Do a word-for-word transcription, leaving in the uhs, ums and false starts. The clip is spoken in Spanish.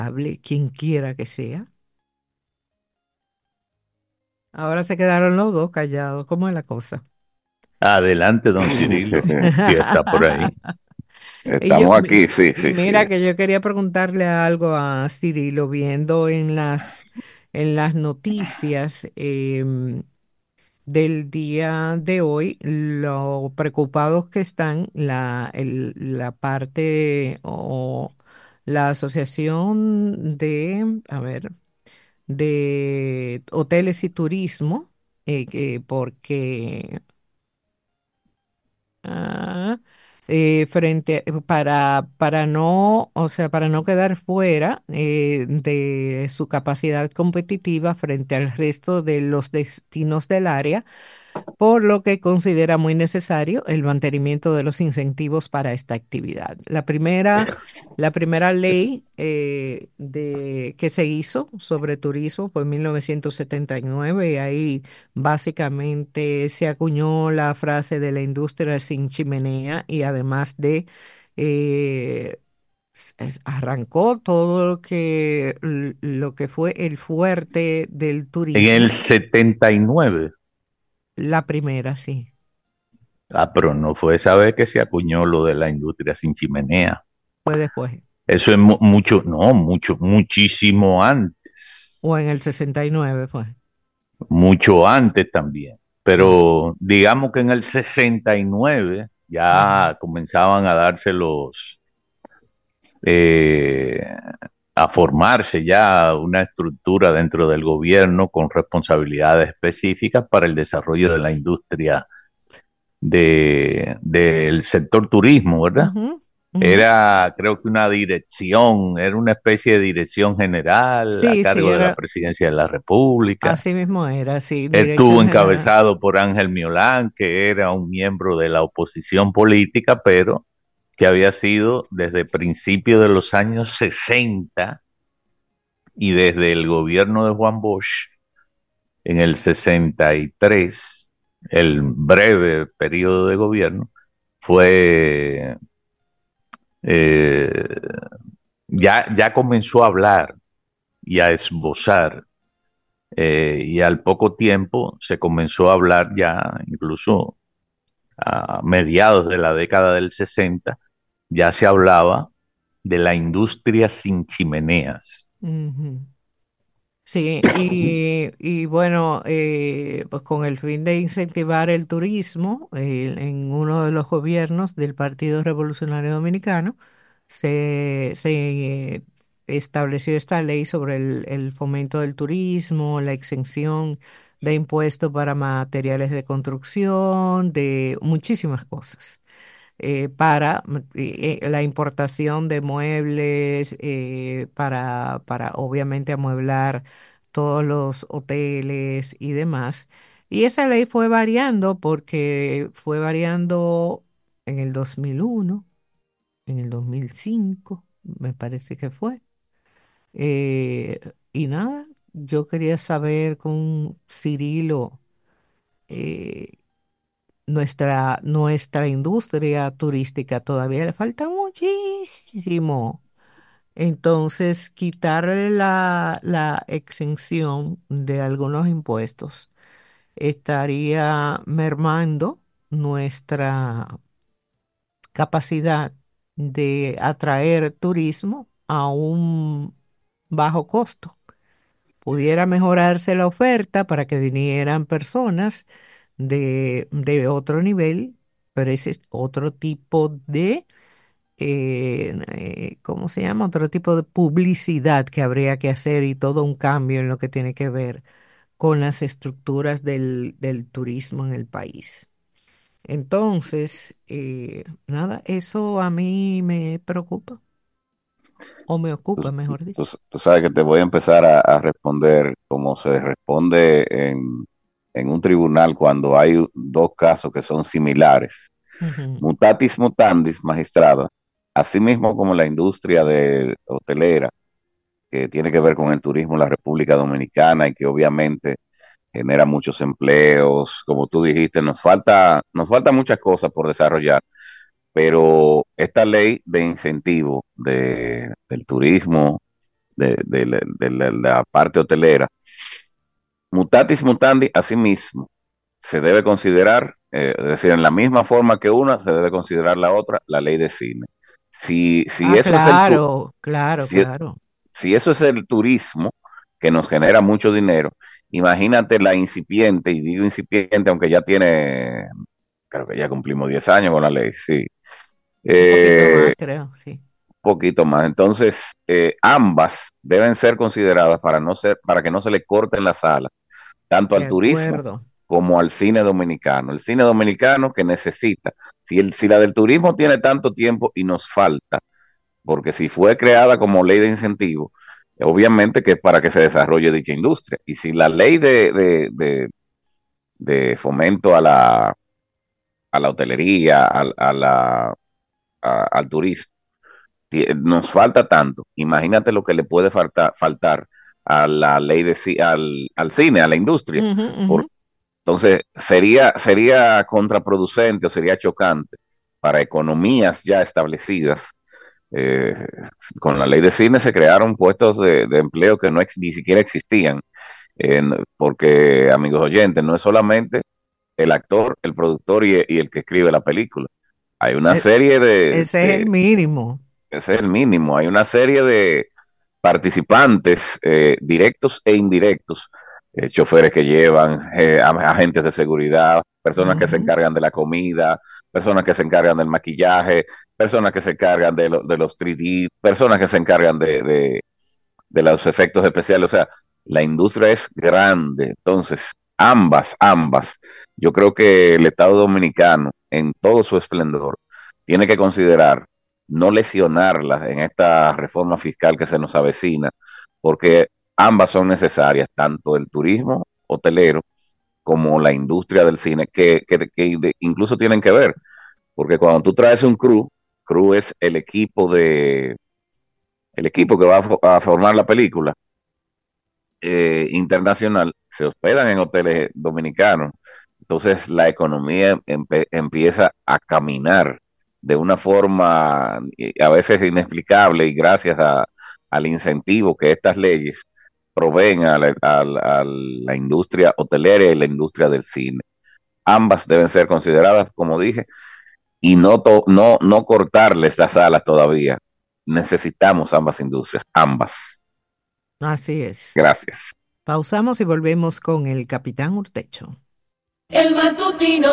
hable quien quiera que sea. Ahora se quedaron los dos callados. ¿Cómo es la cosa? Adelante, don Cirilo, si está por ahí. Y yo, Estamos aquí, sí, y sí, sí. mira que yo quería preguntarle algo a Cirilo, viendo en las, en las noticias em, del día de hoy, lo preocupados que están la, el- la parte o la asociación de, a ver, de hoteles y turismo, eh, que porque ah, eh, frente para, para no, o sea, para no quedar fuera eh, de su capacidad competitiva frente al resto de los destinos del área, por lo que considera muy necesario el mantenimiento de los incentivos para esta actividad. La primera, la primera ley eh, de, que se hizo sobre turismo fue en mil novecientos setenta y nueve y ahí básicamente se acuñó la frase de la industria sin chimenea y además de... eh, s- es- arrancó todo lo que, lo que fue el fuerte del En el turismo, setenta y nueve. la primera, sí. Ah, pero no fue esa vez que se acuñó lo de la industria sin chimenea. Fue después, Eso es mu- mucho, no, mucho, muchísimo antes, o en el sesenta y nueve fue. mucho antes también. Ah, Pero digamos que en el sesenta y nueve ujú. ya comenzaban a darse los, eh, a formarse ya una estructura dentro del gobierno con responsabilidades específicas para el desarrollo de la industria de, del sector turismo, ¿verdad? Ujú, ujú. Era, creo que una dirección, era una especie de dirección general a Sí, sí, cargo de la era, presidencia de la República. así mismo era, sí, Estuvo Dirección General. encabezado por Ángel Miolán, que era un miembro de la oposición política, pero que había sido desde principios de los años sesenta y desde el gobierno de Juan Bosch en el sesenta y tres, el breve periodo de gobierno, fue eh, ya, ya comenzó a hablar y a esbozar, eh, y al poco tiempo se comenzó a hablar ya, incluso a mediados de la década del sesenta, ya se hablaba de la industria sin chimeneas. Ujú. Sí, y, y bueno, eh, pues con el fin de incentivar el turismo, eh, en uno de los gobiernos del Partido Revolucionario Dominicano se, se estableció esta ley sobre el, el fomento del turismo, la exención de impuestos para materiales de construcción, de muchísimas cosas eh, para mm, eh, eh, la importación de muebles, eh, para, para obviamente amueblar todos los hoteles y demás. Y esa ley fue variando porque fue variando en el dos mil uno, en el dos mil cinco, me parece que fue. Eh, y nada, yo quería saber con Cirilo. eh, nuestra, nuestra industria turística todavía le falta muchísimo. Entonces, quitarle la, la exención de algunos impuestos estaría mermando nuestra capacidad de atraer turismo a un bajo costo. Pudiera mejorarse la oferta para que vinieran personas de, de otro nivel, pero ese es otro tipo de, eh, eh, ¿cómo se llama? Otro tipo de publicidad que habría que hacer y todo un cambio en lo que tiene que ver con las estructuras del, del turismo en el país. Entonces, eh, nada, eso a mí me preocupa, o me Tú, ocupa, mejor tú- dicho. tú sabes que te voy a empezar a, a responder como se responde en, en un tribunal cuando hay dos casos que son similares. Ujú, Mutatis mutandis, magistrada, asimismo como la industria de hotelera, que tiene que ver con el turismo en la República Dominicana y que obviamente genera muchos empleos, como tú dijiste, nos falta, nos falta muchas cosas por desarrollar, pero esta ley de incentivo de, del turismo de, de la, de la- la parte hotelera. Mutatis mutandi, asimismo, se debe considerar, eh, es decir, en la misma forma que una, se debe considerar la otra, la ley de cine. Si, si Ah, eso es el tu- claro, claro, si, claro. si eso es el turismo que nos genera mucho dinero, imagínate la incipiente, y digo incipiente aunque ya tiene, creo que ya cumplimos diez años con la ley, sí, Un poquito eh, más, creo, sí. poquito más. Entonces, eh, ambas deben ser consideradas para, no ser, para que no se le corten las alas, tanto De al turismo acuerdo. como al cine dominicano. El cine dominicano que necesita, si, el, si la del turismo tiene tanto tiempo y nos falta, porque si fue creada como ley de incentivo, obviamente que es para que se desarrolle dicha industria. Y si la ley de, de, de, de fomento a la, a la hotelería, a, a la, a, al turismo, nos falta tanto, imagínate lo que le puede faltar, faltar a la ley de al, al cine, a la industria. Ujú, ujú. Por, entonces, sería, sería contraproducente o sería chocante para economías ya establecidas. Eh, con la ley de cine se crearon puestos de, de empleo que no ex, ni siquiera existían, eh, porque, amigos oyentes, no es solamente el actor, el productor y, y el que escribe la película. Hay una E- serie de, Ese es el de, mínimo. ese es el mínimo, hay una serie de participantes eh, directos e indirectos, eh, choferes que llevan, eh, agentes de seguridad, personas que se Ujú. encargan de la comida, personas que se encargan del maquillaje, personas que se encargan de, lo, de los tres D, personas que se encargan de, de, de los efectos especiales. O sea, la industria es grande. Entonces, ambas, ambas, yo creo que el Estado Dominicano, en todo su esplendor, tiene que considerar no lesionarlas en esta reforma fiscal que se nos avecina, porque ambas son necesarias, tanto el turismo hotelero como la industria del cine, que, que, que de, incluso tienen que ver, porque cuando tú traes un crew, crew es el equipo de el equipo que va a, a formar la película, eh, internacional, se hospedan en hoteles dominicanos. Entonces la economía empe empieza a caminar de una forma a veces inexplicable, y gracias a, al incentivo que estas leyes proveen a la, a, a la industria hotelera y la industria del cine. Ambas deben ser consideradas, como dije, y no, to, no, no cortarle estas alas todavía. Necesitamos ambas industrias, ambas. Así es. Gracias. Pausamos y volvemos con el capitán Urtecho. El matutino.